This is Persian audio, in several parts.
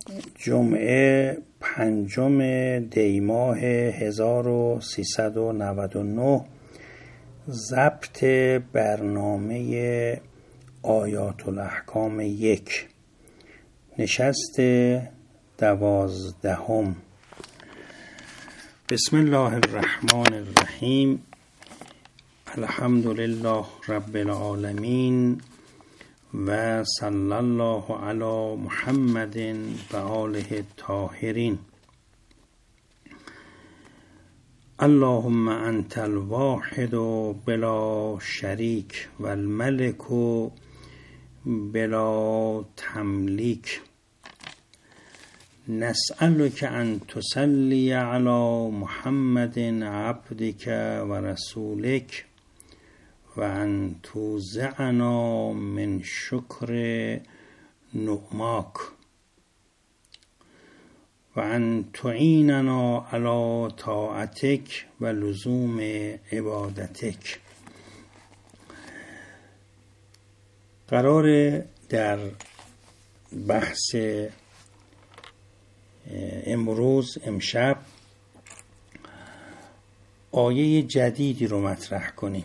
جمعه 5 دی ماه 1399 ضبط برنامه آیات الاحکام 1 نشست 12. بسم الله الرحمن الرحیم. الحمد لله رب العالمین و صلی الله علی محمد و آله الطاهرین. اللهم انت الواحد بلا شریک و الملک بلا تملیک. نسألك ان تصلی علی محمد عبدك و رسولك و ان توزعنا من شکر نعماک و ان تعیننا علی طاعتک و لزوم عبادتک. قرار در بحث امشب آیه جدیدی رو مطرح کنیم.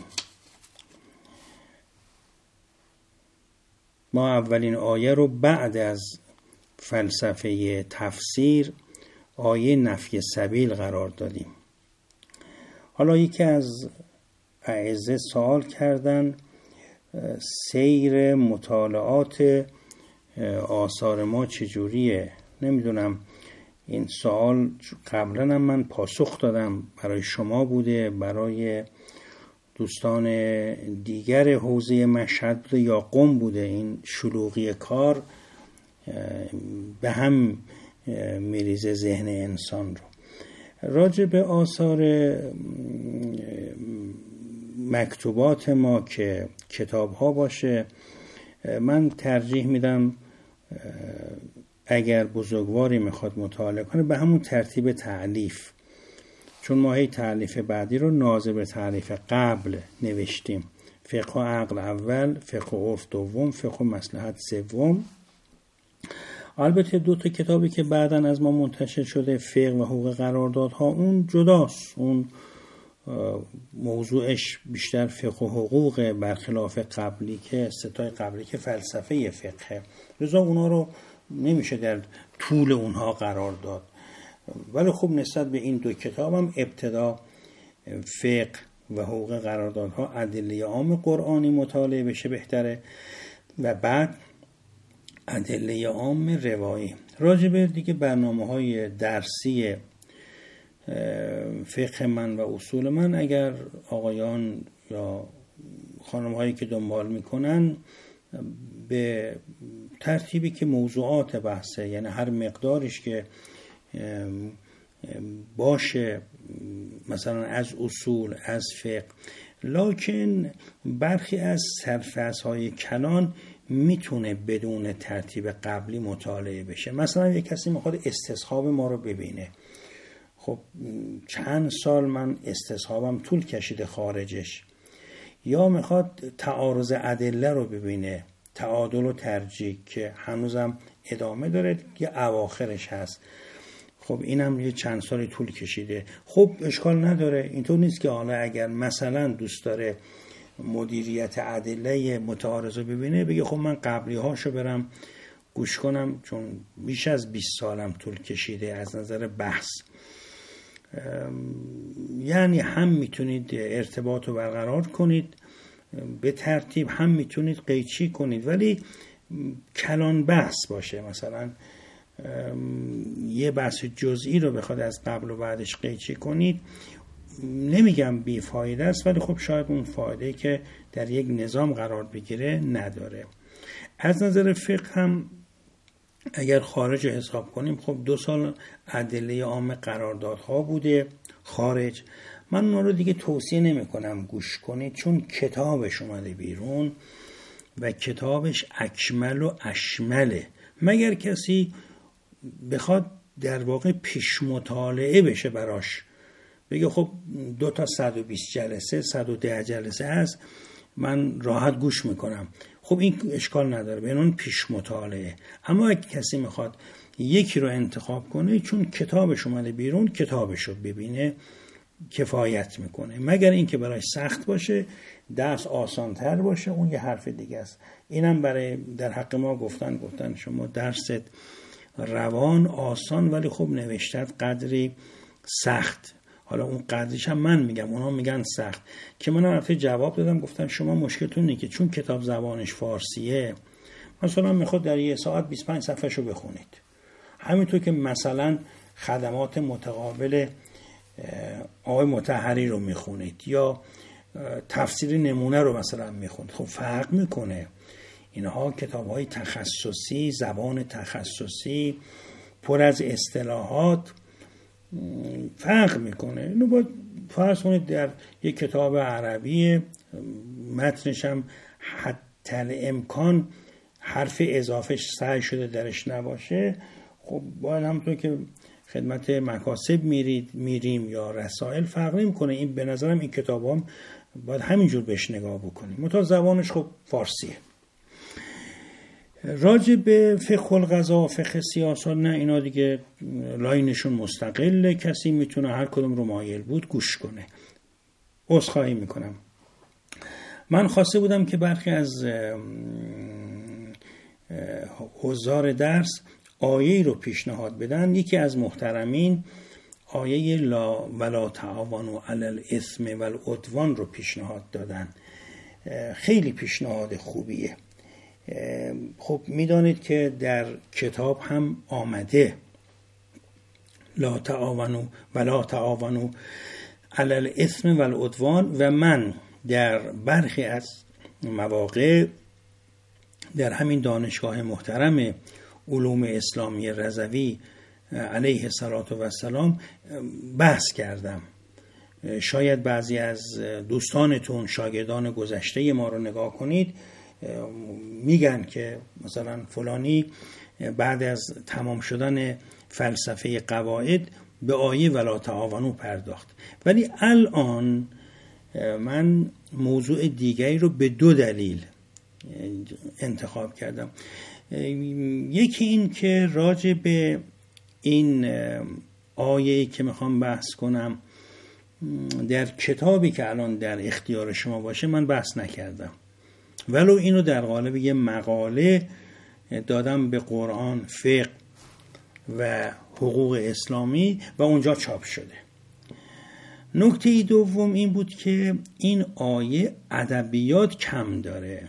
ما اولین آیه رو بعد از فلسفه تفسیر آیه نفی سبیل قرار دادیم. حالا یکی از اعزه سوال کردن سیر مطالعات آثار ما چجوریه؟ نمیدونم، این سوال قبلا هم من پاسخ دادم، برای شما بوده، برای دوستان دیگر حوزه مشهد بوده یا قم بوده. این شلوغی کار به هم میریزه ذهن انسان رو. راجع به آثار مکتوبات ما که کتاب ها باشه، من ترجیح میدم اگر بزرگواری میخواد مطالعه کنه به همون ترتیب تألیف، چون ما هی تألیف بعدی رو ناظر به تألیف قبل نوشتیم. فقه و عقل اول، فقه و عرف دوم، فقه و مصلحت سوم. البته 2 کتابی که بعداً از ما منتشر شده، فقه و حقوق قراردادها، اون جداست، اون موضوعش بیشتر فقه و حقوق، برخلاف قبلی که ستای قبلی که فلسفه فقه، لذا اونا رو نمیشه در طول اونها قرار داد. ولی خب نسبت به این 2 کتابم ابتدا فقه و حقوق قراردادها ادله عام قرآنی مطالعه بشه بهتره و بعد ادله عام روایی. راجبه دیگه برنامه‌های درسی فقه من و اصول من، اگر آقایان یا خانم‌هایی که دنبال میکنن به ترتیبی که موضوعات بحثه، یعنی هر مقدارش که باشه، مثلا از اصول، از فقه، لکن برخی از سرفصل‌های کلان میتونه بدون ترتیب قبلی مطالعه بشه. مثلا یک کسی میخواد استصحاب ما رو ببینه، خب چند سال من استصحابم طول کشیده خارجش، یا میخواد تعارض ادله رو ببینه، تعادل و ترجیح که هنوزم ادامه داره، یه اواخرش هست، خب اینم یه چند سالی طول کشیده. خب اشکال نداره، اینطور نیست که حالا اگر مثلا دوست داره مدیریت ادله متعارض رو ببینه بگه خب من قبلی هاشو برم گوش کنم، چون بیش از 20 سالم طول کشیده از نظر بحث. یعنی هم میتونید ارتباط رو برقرار کنید به ترتیب، هم میتونید قیچی کنید، ولی کلان بحث باشه. مثلا یه بحث جزئی رو بخواد از قبل و بعدش قیچی کنید، نمیگم بی فایده است، ولی خب شاید اون فایده که در یک نظام قرار بگیره نداره. از نظر فقه هم اگر خارج حساب کنیم، خب 2 سال ادله عام قراردادها بوده خارج. من اون رو دیگه توصیه نمی کنم گوش کنید، چون کتابش اومده بیرون و کتابش اکمل و اشمله، مگر کسی بخواد در واقع پیش مطالعه بشه براش، بگه خب 2 تا 120 جلسه 110 جلسه هست، من راحت گوش میکنم. خب این اشکال نداره، به اون پیش مطالعه. اما اگه کسی میخواد یکی رو انتخاب کنه، چون کتابش اومده بیرون، کتابش رو ببینه کفایت میکنه، مگر اینکه برای سخت باشه، درس آسانتر باشه، اون یه حرف دیگه است. اینم برای در حق ما گفتن شما درست روان آسان ولی خب نوشتت قدری سخت. حالا اون قدریش هم من میگم، اونا میگن سخت، که من البته جواب دادم، گفتن شما مشکلتون اینه که چون کتاب زبانش فارسیه، مثلا میخواد در یه ساعت 25 صفحه‌شو بخونید. همینطور که مثلا خدمات متقابل آقای مطهری رو میخونید یا تفسیر نمونه رو مثلا میخونید، خب فرق میکنه. اینها کتاب‌های تخصصی، زبان تخصصی، پر از اصطلاحات، فرق میکنه. اینو باید فرض کنید در یک کتاب عربی متنش هم حتی امکان حرف اضافهش سعی شده درش نباشه، خب باید همونطور که خدمت مکاسب میریم یا رسائل، فرق نمیکنه. این به نظرم این کتاب هم باید همینجور بهش نگاه بکنیم. متا زبانش خب فارسیه. راجع به فقه القضا، فقه سیاست، نه اینا دیگه لاینشون مستقله، کسی میتونه هر کدوم رو مایل بود گوش کنه. عذرخواهی میکنم، من خواسته بودم که برخی از حضار درس آیه رو پیشنهاد بدن. یکی از محترمین آیه لا ولا تعاونوا علی الاثم والعدوان رو پیشنهاد دادن. خیلی پیشنهاد خوبیه. خب میدانید که در کتاب هم آمده لا تعاونوا ولا تعاونوا علی الاثم والعدوان، و من در برخی از مواقع در همین دانشگاه محترم علوم اسلامی رضوی علیه السلام بحث فلسفه شاید بعضی از دوستانتون شاگردان گذشته ما رو نگاه کنید، میگن که مثلا فلانی بعد از تمام شدن فلسفه قواعد به آیه ولا تعاونوا پرداخت. ولی الان من موضوع دیگری رو به دو دلیل انتخاب کردم. یکی این که راجع به این آیه‌ای که میخوام بحث کنم در کتابی که الان در اختیار شما باشه من بحث نکردم، ولو اینو در قالب یه مقاله دادم به قرآن، فقه و حقوق اسلامی و اونجا چاپ شده. نکته دوم این بود که این آیه ادبیات کم داره.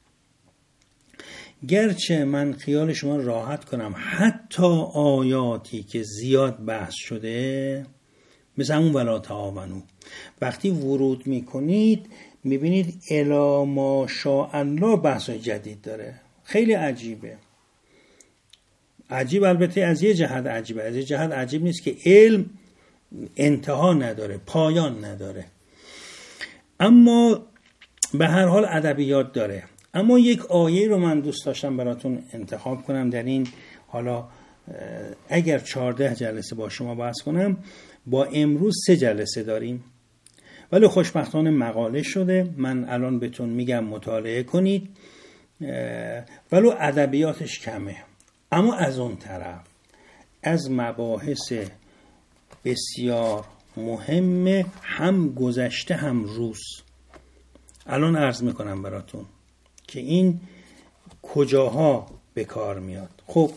گرچه من خیال شما راحت کنم حتی آیاتی که زیاد بحث شده مثل همون ولا تعاونوا، وقتی ورود میکنید میبینید الی ما شاء الله بحث جدید داره. خیلی عجیبه. عجیب البته از یه جهت عجیبه، از یه جهت عجیب نیست که علم انتها نداره، پایان نداره، اما به هر حال ادبیات داره. اما یک آیه رو من دوست داشتم براتون انتخاب کنم در این، حالا اگر 14 جلسه با شما بحث کنم، با امروز 3 جلسه داریم ولی خوشبختانه مقاله شده. من الان بهتون میگم مطالعه کنید، ولو ادبیاتش کمه، اما از اون طرف از مباحث بسیار مهمه، هم گذشته هم روز. الان عرض میکنم براتون که این کجاها به کار میاد. خب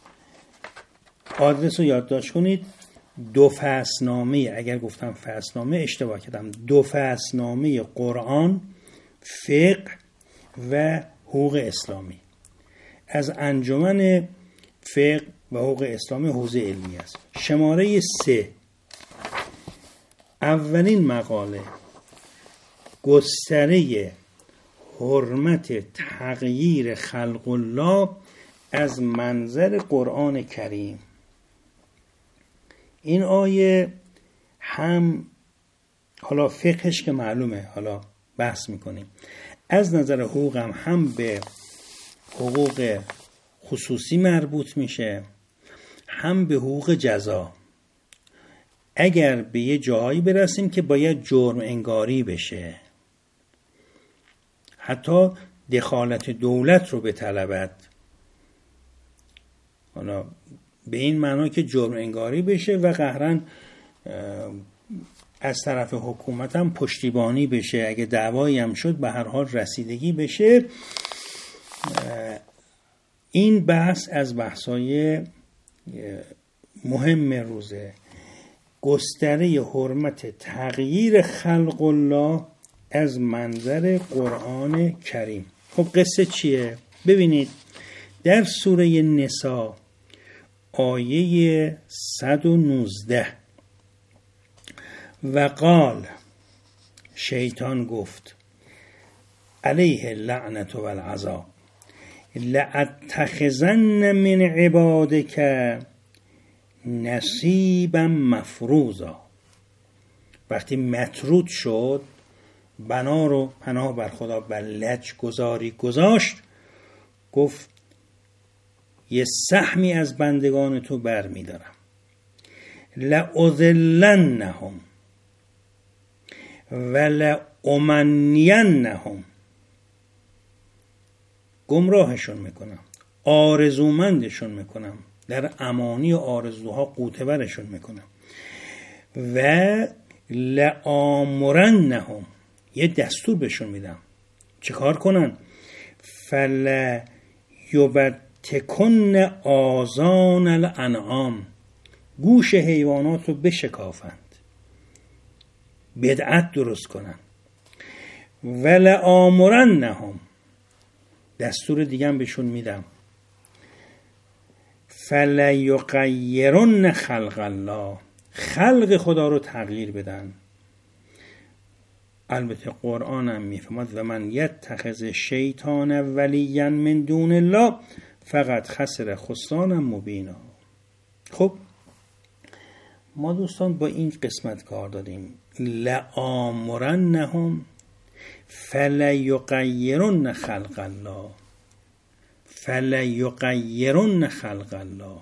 آدرس رو یادداشت کنید. 2 فصلنامه، اگر گفتم فصلنامه اشتباه کردم، 2 فصلنامه قرآن، فقه و حقوق اسلامی از انجمن فقه و حقوق اسلامی حوزه علمی است. شماره 3 اولین مقاله، گستره حرمت تغییر خلق الله از منظر قرآن کریم. این آیه هم حالا فقهش که معلومه، حالا بحث میکنیم، از نظر حقوق هم به حقوق خصوصی مربوط میشه، هم به حقوق جزا. اگر به یه جایی برسیم که باید جرم انگاری بشه، حتی دخالت دولت رو بطلبد، حالا به این معنا که جرم انگاری بشه و قهرن از طرف حکومت هم پشتیبانی بشه، اگه دعوایی هم شد به هر حال رسیدگی بشه. این بحث از بحثای مهم روزه، گستره حرمت تغییر خلق الله از منظر قرآن کریم. خب قصه چیه؟ ببینید در سوره نساء آیه 119 و قال، شیطان گفت علیه لعنت و العذاب لأتخذن من عبادک نصیبا مفروضا. وقتی مطرود شد، بنا رو پناه بر خدا بر لج گذاری گذاشت، گفت یه سهمی از بندگان تو بر می دارم. لأضلنهم و لأمنینهم، گمراهشون میکنم، آرزومندشون میکنم، در امانی و آرزوها قوتورشون میکنم. و لآمرنهم، یه دستور بهشون میدم چه کار کنن. فلا یبتکن آذان الانعام، گوش حیوانات رو بشکافند، بدعت درست کنن. و لآمرنهم، دستور دیگه هم بهشون میدم، فلا یغیرن خلق الله، خلق خدا رو تغییر بدن. البته قرآن هم میفهمد و من یتخذ شیطان ولیا من دون الله فقط خسر خسرانا مبینا. خب ما دوستان با این قسمت کار داریم، لآمرنهم فلا یغیرن خلق الله، فلا یغیرن خلق الله،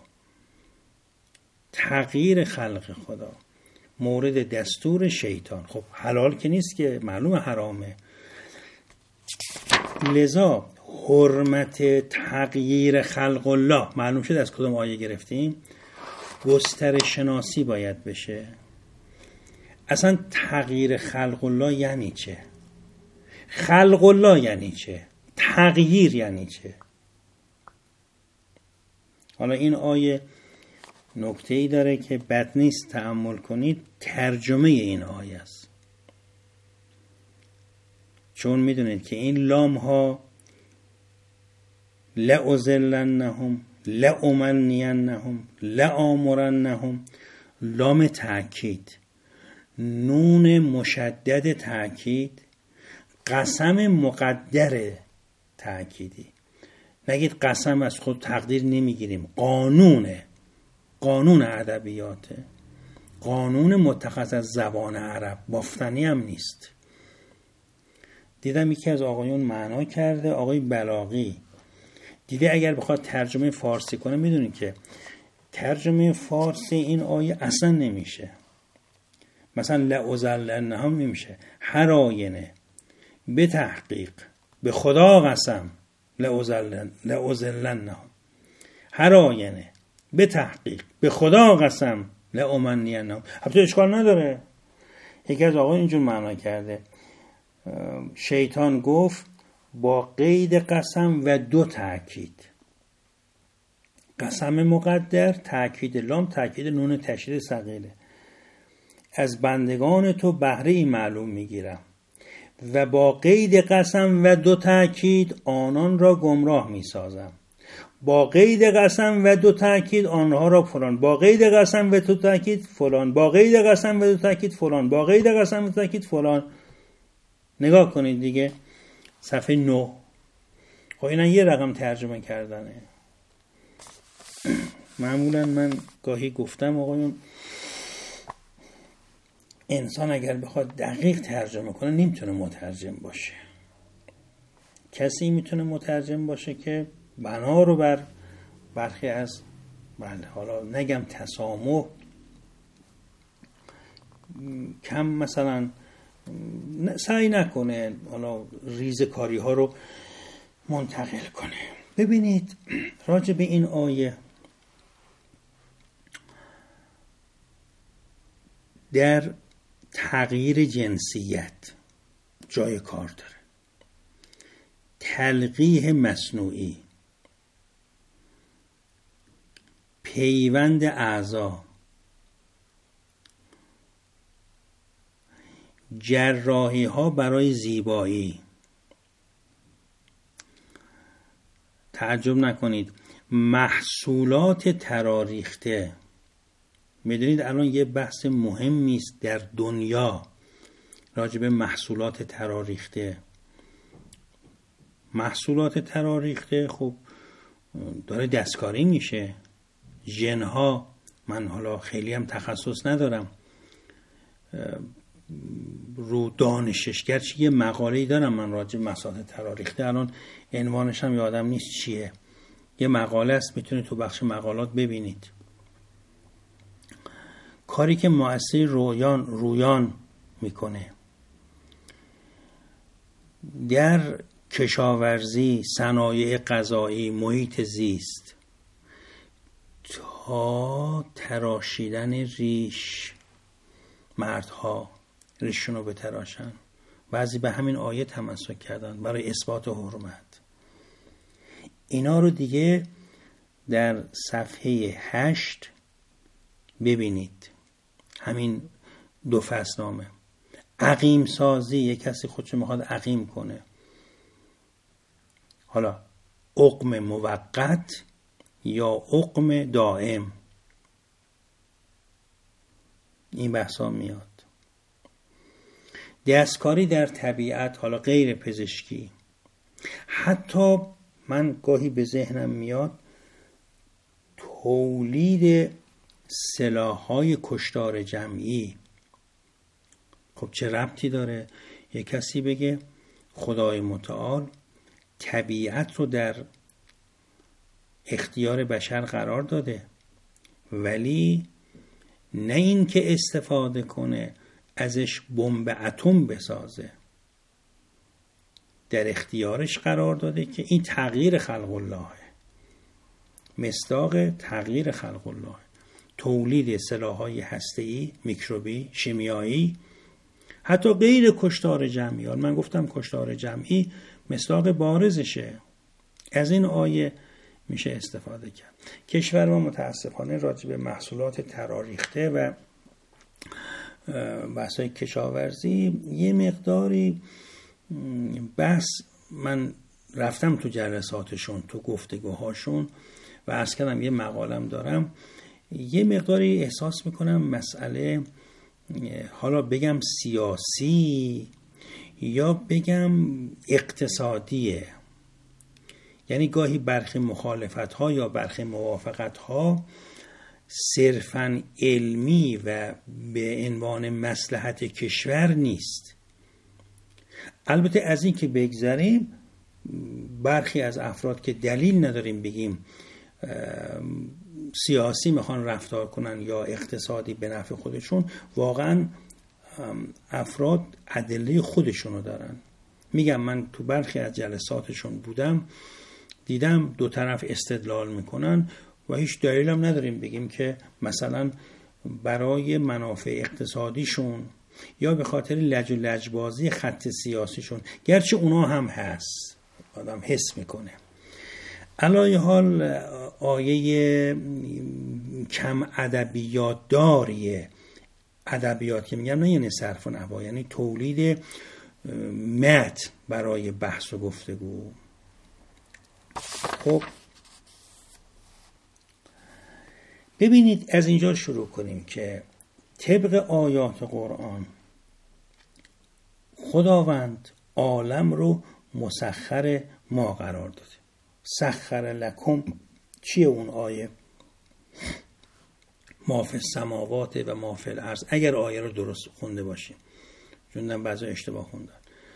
تغییر خلق خدا مورد دستور شیطان. خب حلال که نیست که، معلوم حرامه. لذا حرمت تغییر خلق الله معلوم شد از کدوم آیه گرفتیم. گستره شناسی باید بشه. اصلا تغییر خلق الله یعنی چه؟ خلق الله یعنی چه؟ تغییر یعنی چه؟ حالا این آیه نکته‌ای داره که بد نیست تأمل کنید. ترجمه این آیه است، چون میدونید که این لام ها لأضلنهم، لأمنینهم، لآمرنهم، لام تأکید، نون مشدد تأکید، قسم مقدر تأکیدی. نگید قسم از خود تقدیر نمیگیریم، قانونه، قانون ادبیاته، قانون متخذ از زبان عرب، بافتنی هم نیست. دیدم یکی از آقایون معنا کرده، آقای بلاغی، دیده اگر بخواد ترجمه فارسی کنه، میدونید که ترجمه فارسی این آیه اصلا نمیشه. مثلا لأضلنهم نمیشه، هر آینه به تحقیق به خدا قسم لأضلنهم، هر آینه به تحقیق به خدا قسم لأمنینهم. البته اشکال نداره، یکی از آقایون اینجور معنا کرده، شیطان گفت با قید قسم و دو تأکید، قسم مقدر، تأکید لام، تأکید نون تشدید صغیره، از بندگان تو بهره ای معلوم میگیرم و با قید قسم و دو تأکید آنان را گمراه میسازم، با قید قسم و دو تأکید آنها را فلان، با قید قسم و دو تأکید فلان، با قید قسم و دو تأکید فلان، با قید قسم و دو تأکید فلان. نگاه کنید دیگه صفحه 9. خب اینا یه رقم ترجمه کردنه. معمولا من گاهی گفتم آقایون، انسان اگر بخواد دقیق ترجمه کنه نمیتونه مترجم باشه. کسی میتونه مترجم باشه که بنا رو بر برخی از، حالا نگم تسامح، کم مثلا سعی نکنه حالا ریزکاری ها رو منتقل کنه. ببینید راجع به این آیه در تغییر جنسیت جای کار داره، تلقیح مصنوعی، پیوند اعضا، جراحی ها برای زیبایی. تعجب نکنید، محصولات تراریخته. میدونید الان یه بحث مهمی است در دنیا راجع به محصولات تراریخته. محصولات تراریخته خب داره دستکاری میشه، ژن‌ها، من حالا خیلی هم تخصص ندارم رو دانشش، گرچه یه مقاله‌ای دارم من راجع به محصولات تراریخته، الان عنوانش هم یادم نیست چیه، یه مقاله است، میتونید تو بخش مقالات ببینید. کاری که مؤسسه رویان میکنه در کشاورزی، صنایع غذایی، محیط زیست، تا تراشیدن ریش، مردها ریششون رو بتراشن. بعضی به همین آیه تمسک کردن برای اثبات حرمت. اینا رو دیگه در صفحه 8 ببینید، همین 2 فصلنامه. عقیم سازی، یک کسی خودشو میخواد عقیم کنه، حالا عقم موقت یا عقم دائم، این بحثا میاد. دستکاری در طبیعت، حالا غیر پزشکی. حتی من گاهی به ذهنم میاد تولید سلاح‌های کشتار جمعی. خب چه ربطی داره؟ یک کسی بگه خدای متعال طبیعت رو در اختیار بشر قرار داده، ولی نه این که استفاده کنه ازش بمب اتم بسازه، در اختیارش قرار داده که این تغییر خلق الله، مصداق تغییر خلق الله، تولید سلاح‌های هسته‌ای، میکروبی، شیمیایی، حتی غیر کشتار جمعی. من گفتم کشتار جمعی مصداق بارزشه، از این آیه میشه استفاده کرد. کشور ما متاسفانه راجع به محصولات تراریخته و بحث‌های کشاورزی یه مقداری بحث، من رفتم تو جلساتشون، تو گفتگوهاشون و عرض کردم یه مقالم دارم، یه مقداری احساس میکنم مسئله، حالا بگم سیاسی یا بگم اقتصادیه. یعنی گاهی برخی مخالفت‌ها یا برخی موافقت‌ها صرفاً علمی و به عنوان مصلحت کشور نیست. البته از این که بگذریم، برخی از افراد که دلیل نداریم بگیم سیاسی میخوان رفتار کنن یا اقتصادی به نفع خودشون، واقعاً افراد ادله خودشونو دارن. میگم من تو برخی از جلساتشون بودم، دیدم دو طرف استدلال میکنن و هیچ دلیلم نداریم بگیم که مثلا برای منافع اقتصادیشون یا به خاطر لج و لجبازی خط سیاسیشون، گرچه اونا هم هست، آدم حس میکنه. علای حال آیه کم ادبیات داریه، ادبیات که میگم نه یعنی صرف و نحو، یعنی تولید متن برای بحث و گفتگو. خب ببینید از اینجا شروع کنیم که طبق آیات قرآن خداوند عالم رو مسخر ما قرار داده. سخر لکم چیه اون آیه؟ ما فی السماوات و ما فی الارض. اگر آیه رو درست خونده باشیم، چون بعضی اشتباه خوندن.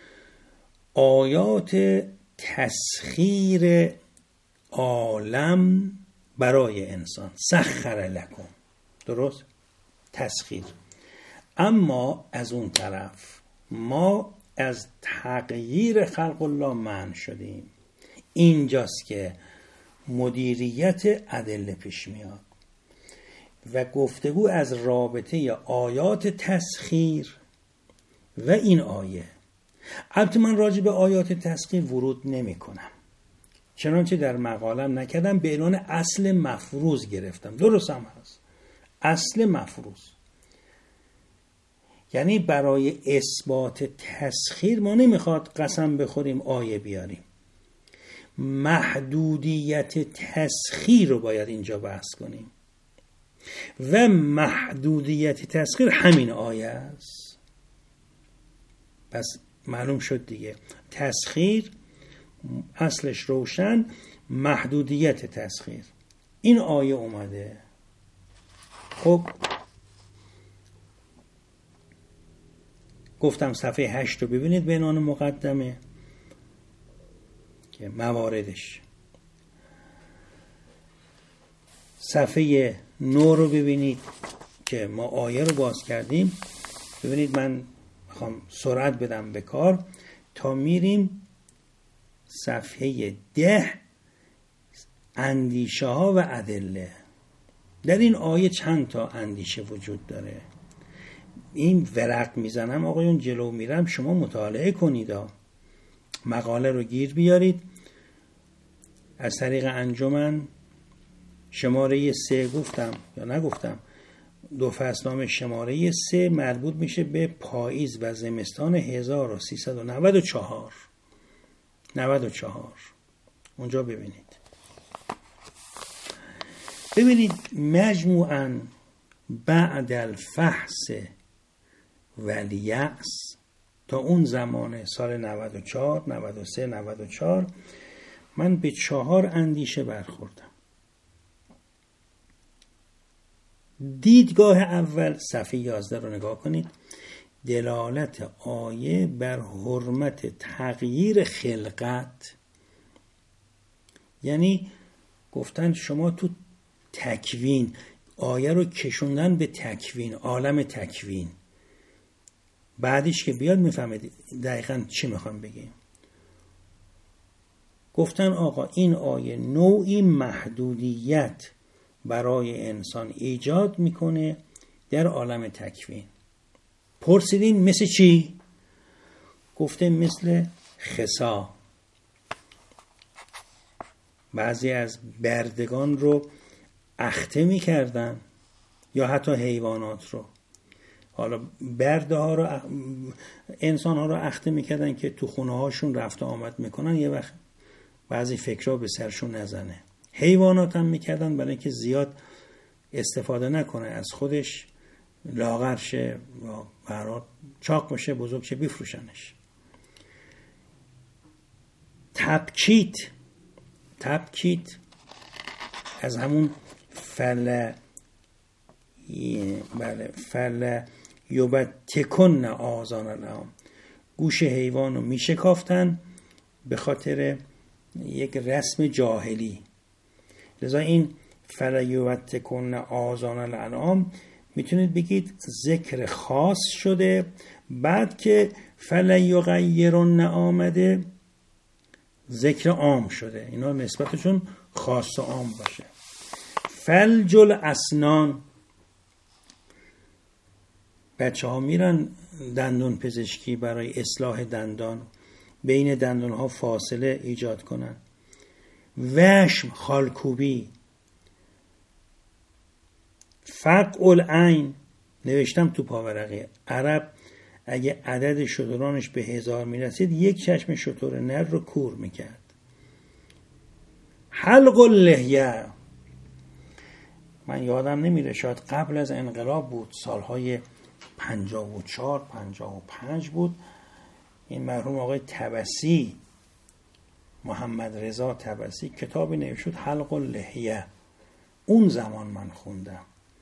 آیات تسخیر عالم برای انسان، سخر لکم، درست؟ تسخیر. اما از اون طرف ما از تغییر خلق الله منع شدیم. اینجاست که مدیریت ادله پیش میاد و گفتگو از رابطه آیات تسخیر و این آیه. البته من راجع به آیات تسخیر ورود نمی کنم، چنانچه در مقالم نکردم، به عنوان اصل مفروض گرفتم. درست هم هست، اصل مفروض. یعنی برای اثبات تسخیر ما نمیخواد قسم بخوریم آیه بیاریم، محدودیت تسخیر رو باید اینجا بحث کنیم و محدودیت تسخیر همین آیه است. پس معلوم شد دیگه، تسخیر اصلش روشن، محدودیت تسخیر این آیه اومده. خب گفتم صفحه 8 رو ببینید به عنوان مقدمه که مواردش. صفحه 9 رو ببینید که ما آیه رو باز کردیم. ببینید من میخوام سرعت بدم به کار تا میریم صفحه 10 اندیشه ها و ادله. در این آیه چند تا اندیشه وجود داره. این ورق میزنم آقایون جلو میرم، شما مطالعه کنید، مقاله رو گیر بیارید. از طریق انجمن شماره 3 گفتم یا نگفتم، دو فصلنامه شماره 3 مربوط میشه به پاییز و زمستان 1394. اونجا ببینید مجموعاً بعد الفحص والیأس تا اون زمان سال 94 93 94 من به 4 اندیشه برخوردم. دیدگاه اول صفحه 11 رو نگاه کنید. دلالت آیه بر حرمت تغییر خلقت، یعنی گفتن شما تو تکوین، آیه رو کشوندن به تکوین، عالم تکوین. بعدش که بیاد میفهمید دقیقاً چی میخوام بگیم. گفتن آقا این آیه نوعی محدودیت برای انسان ایجاد میکنه در عالم تکوین. پرسیدین مثل چی؟ گفته مثل خسا. بعضی از بردگان رو اخته میکردن یا حتی حیوانات رو. حالا برده ها رو انسان ها رو اخته میکردن که تو خونه هاشون رفت و آمد میکنن، یه وقت بعضی فکرها به سرشون نزنه. حیوانات هم میکردن برای اینکه زیاد استفاده نکنه از خودش، لاغر شه و برای چاق بشه، بزرگ شه، بفروشنش. تبکیت از همون فل یبتکن آذان الانعام، گوش حیوان رو میشکافتن به خاطر یک رسم جاهلی. لذا این فل یبتکن آذان الانعام میتونید بگید ذکر خاص شده، بعد که فل یغیرن آمده ذکر عام شده. اینا نسبتشون خاص و عام باشه. فلج الاسنان، بچه ها میرن دندون پزشکی برای اصلاح دندان، بین دندان ها فاصله ایجاد کنن. وشم، خالکوبی. فقع العین، نوشتم تو پاورقی، عرب اگه عدد شترانش به 1000 میرسید یک چشم شتر نر رو کور میکرد. حلق اللحیه، من یادم نمیره، شاید قبل از انقلاب بود، سالهای 54 55 بود. این مرحوم آقای طبسی، محمد رضا طبسی، کتابی نوشت حلق اللحیه. اون زمان من خوندم.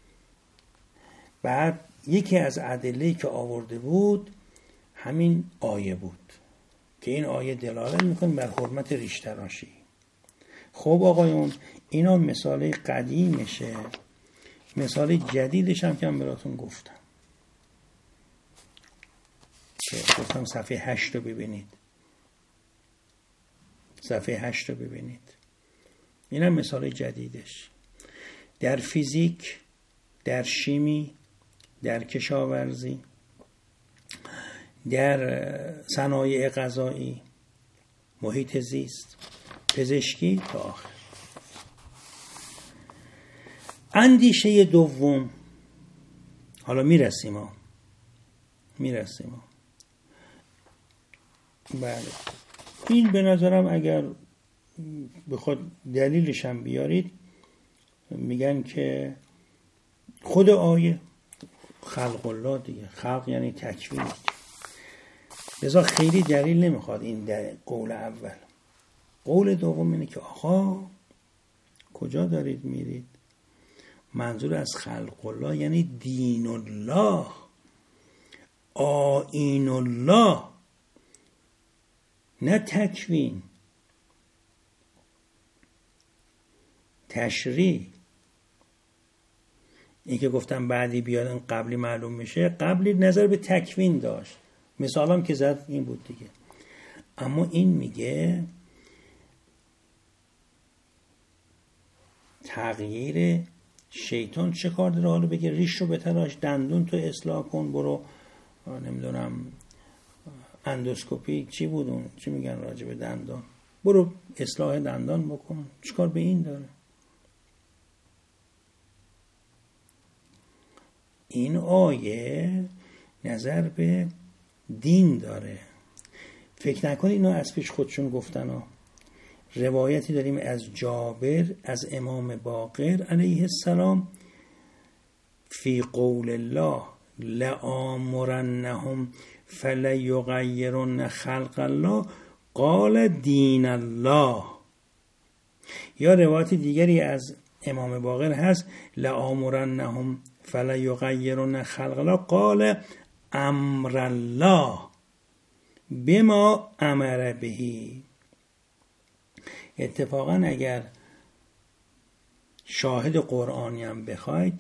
بعد یکی از ادله‌ای که آورده بود همین آیه بود که این آیه دلالت میکنه بر حرمت ریش تراشی. خب آقایون، اینا مثال قدیمشه. مثال جدیدش هم که من براتون گفتم که گفتم صفحه 8 رو ببینید. صفحه 8 رو ببینید. این هم مثال جدیدش. در فیزیک، در شیمی، در کشاورزی، در صنایع غذایی، محیط زیست، پزشکی تا آخر. اندیشه دوم، حالا میرسیم ها. بله، این به نظرم اگر بخواد دلیلش هم بیارید، میگن که خود آیه خلق الله دیگه، خلق یعنی تکوین، لذا خیلی دلیل نمیخواد این در قول اول. قول دوم اینه که آقا کجا دارید میرید؟ منظور از خلق الله یعنی دین الله، آیین الله، نه تکوین، تشریع. این که گفتم بعدی بیاد قبلی معلوم میشه، قبلی نظر به تکوین داشت، مثالم که زد این بود دیگه. اما این میگه تغییر شیطان چه کار داره؟ حالا بگه ریش رو بتراش، دندون تو اصلاح کن، برو نمیدونم اندوسکوپی چی بود اون، چی میگن راجع به دندان، برو اصلاح دندان بکن. چیکار به این داره؟ این آیه نظر به دین داره. فکر نکنید اینا از پیش خودشون گفتن ها. روایتی داریم از جابر از امام باقر علیه السلام، فی قول الله لآمرنهم فلیغیرن خلق الله قال دین الله. یا روایت دیگری از امام باقر هست لآمرنهم فلیغیرن خلق الله قال امر الله بما امر بهی. اتفاقا اگر شاهد قرآنی هم بخواید،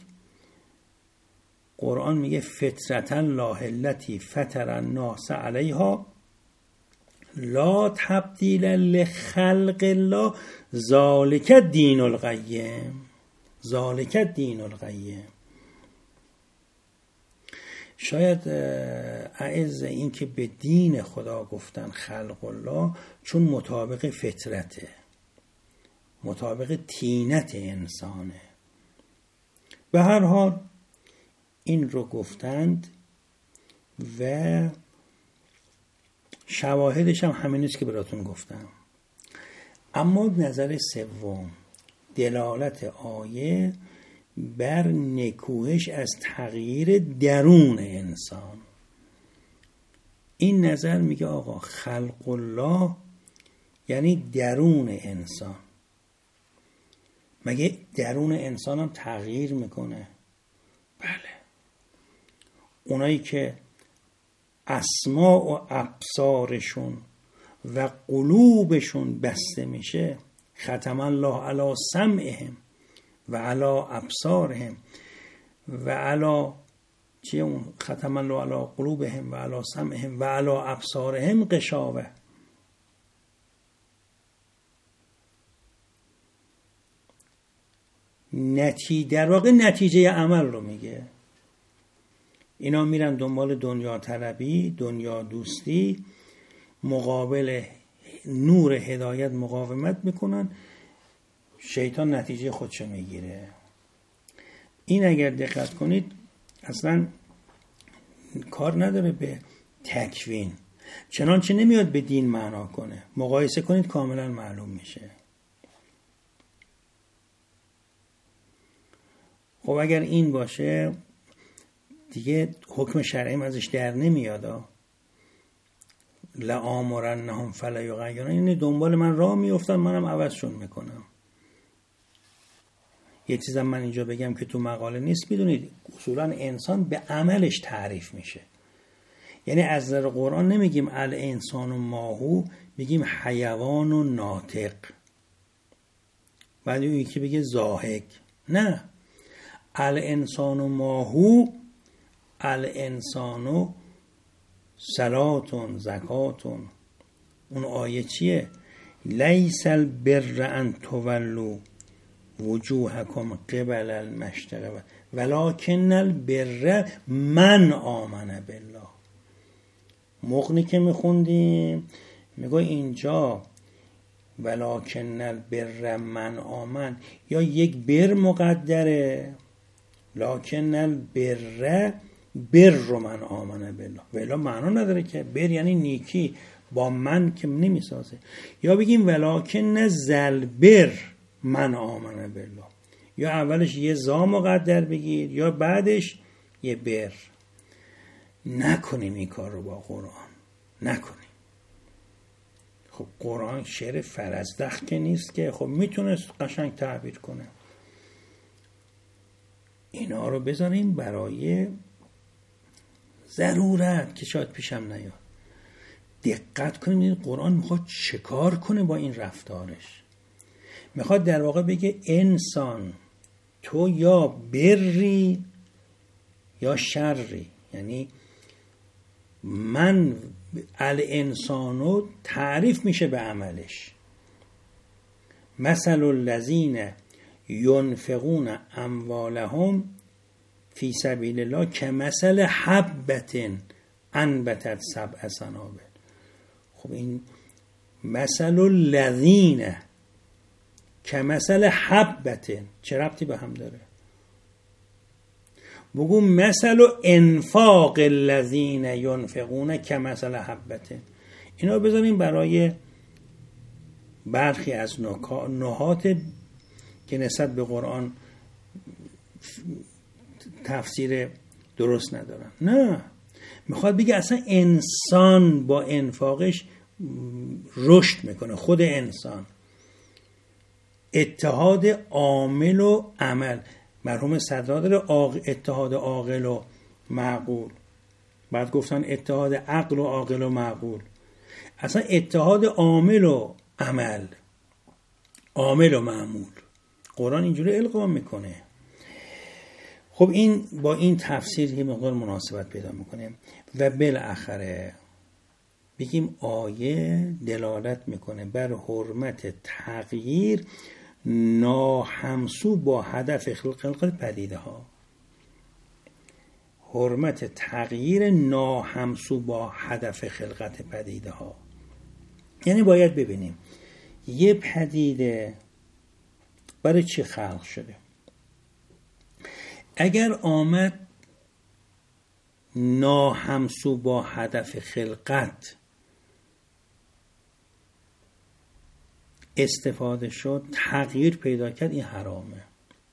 قرآن میگه فطرة الله التي فطر الناس علیها لا تبدیل لخلق الله ذالک الدین القیم. ذالک الدین القیم. شاید اعز این که به دین خدا گفتن خلق الله، چون مطابق فطرته، مطابق طینت انسانه. به هر حال این رو گفتند و شواهدش هم همینیست که براتون گفتم. اما نظر سوم، دلالت آیه بر نکوهش از تغییر درون انسان. این نظر میگه آقا خلق الله یعنی درون انسان. مگه درون انسان هم تغییر میکنه؟ بله. اونایی که اسماع و ابصارشون و قلوبشون بسته میشه، ختم الله علی سمعهم و علی ابصارهم و علی چیه اون ختم الله علی قلوبهم و علی سمعهم و علی ابصارهم غشاوه. در واقع نتیجه عمل رو میگه. اینا میرن دنبال دنیا طلبی، دنیا دوستی، مقابل نور هدایت مقاومت میکنن، شیطان نتیجه خودشو میگیره. این اگر دقت کنید اصلا کار نداره به تکوین، چنانچه نمیاد به دین معنا کنه. مقایسه کنید کاملا معلوم میشه. خب اگر این باشه دیگه حکم شرعی ازش در نمیاد. لآمرنهم فلیغیرن، یعنی دنبال من راه میافتن، منم عوضشون میکنم. یه چیزم من اینجا بگم که تو مقاله نیست، بدونید اصولا انسان به عملش تعریف میشه. یعنی از نظر قرآن نمیگیم الانسان و ماهو، میگیم حیوان و ناطق. بعد یکی بگه زاهق. نه، الانسان و ماهو، الانسان و صلاتون زکاتون. اون آیه چیه؟ لیس البر ان تولوا وجوهکم قبل المشرق ولکن البر من آمن بالله. مغنی که میخوندیم میگه اینجا ولکن البر من آمن، یا یک بر مقدره، لکن البر بر من آمن بالله، ولی معنا نداره که بر یعنی نیکی با من که نمیسازه. یا بگیم ولکن زل بر من آمن بالله، یا اولش یه زا مقدر بگیر یا بعدش یه بر. نکنیم این کار رو با قرآن، نکنیم. خب قرآن شعر فرزدق که نیست که، خب میتونست قشنگ تعبیر کنه. اینا رو بذاریم برای ضرورت که شاید پیشم نیاد. دقت کنیم قرآن میخواد چه کار کنه با این رفتارش. میخواد در واقع بگه انسان تو یا بری یا شری، یعنی من الانسانو تعریف میشه به عملش. مثل الذین ينفقون اموالهم فی سبیل الله کمثل حبة انبتت سبع سنابل. خب این مثل الذین کمثل حبة چه ربطی به هم داره؟ بگو مثل انفاق الذین ینفقون کمثل حبة. اینا بذاریم برای برخی از نهات که نسبت به قرآن تفسیر درست ندارن. نه، میخواد بگه اصلا انسان با انفاقش رشد میکنه. خود انسان اتحاد عامل و عمل. مرحوم صدرا داره اتحاد عاقل و معقول، بعد گفتن اتحاد عقل و عاقل و معقول. اصلا اتحاد عامل و عمل، عامل و معمول، قرآن اینجوری القا میکنه. خب این با این تفسیر یه مقدار مناسبت پیدا میکنه. و بالاخره بگیم آیه دلالت میکنه بر حرمت تغییر ناهمسو با هدف خلقت پدیده ها. حرمت تغییر ناهمسو با هدف خلقت پدیده ها، یعنی باید ببینیم یه پدیده برای چی خلق شده. اگر آمد ناهمسو با هدف خلقت استفاده شد، تغییر پیدا کرد، این حرامه.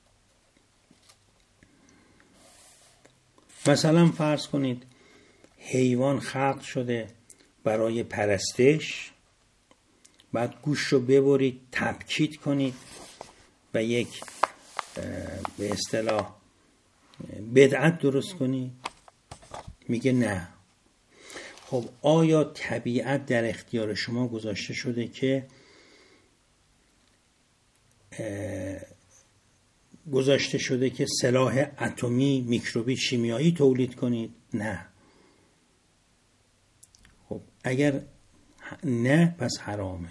مثلا فرض کنید حیوان خلق شده برای پرستش، بعد گوشت رو ببرید تبکید کنید و یک به اصطلاح بدعت درست کنید. میگه نه. خب آیا طبیعت در اختیار شما گذاشته شده که سلاح اتمی، میکروبی، شیمیایی تولید کنید؟ نه. خب اگر نه پس حرامه.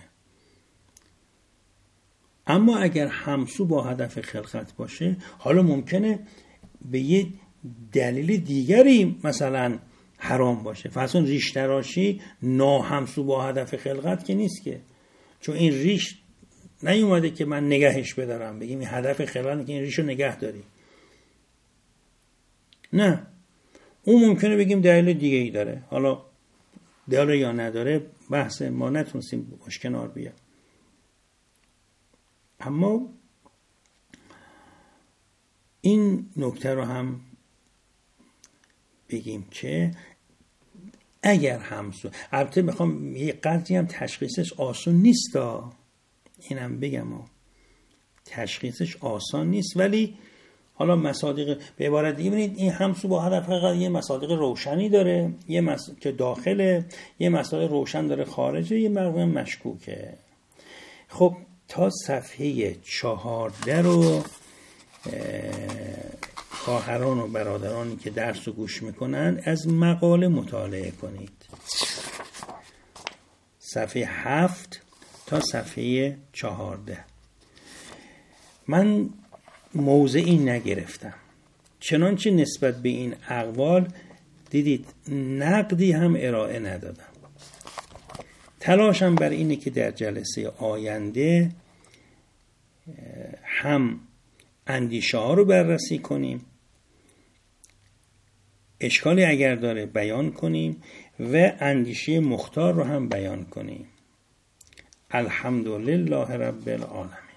اما اگر همسو با هدف خلقت باشه، حالا ممکنه به یه دلیل دیگری مثلا حرام باشه. فرض کن ریش تراشی ناهمسو با هدف خلقت که نیست که، چون این ریش نیومده که من نگهش بدارم بگیم این هدف خلقت که این ریشو نگه داری. نه، اون ممکنه بگیم دلیل دیگه ای داره، حالا داره یا نداره بحث ما نتونستیم باش کنار بیام. اما این نکته رو هم بگیم که اگر همسو، البته میخوام یه قدری هم تشخیصش آسان نیست، اینم بگم تشخیصش آسان نیست، ولی حالا مصادیق به عبارت دیگه ببینید این همسو با هدف فقط یه مصادیق روشنی داره، که داخله، یه مصادیق روشن داره خارجه، یه مقدار مشکوکه. خب تا صفحه 14 رو خواهران و برادرانی که درس رو گوش میکنن از مقاله مطالعه کنید. صفحه 7 تا صفحه 14. من موضعی نگرفتم، چنانچه نسبت به این اقوال دیدید نقدی هم ارائه ندادم. تلاشم بر اینه که در جلسه آینده هم اندیشه ها رو بررسی کنیم، اشکالی اگر داره بیان کنیم و اندیشه مختار رو هم بیان کنیم. الحمدلله رب العالمین.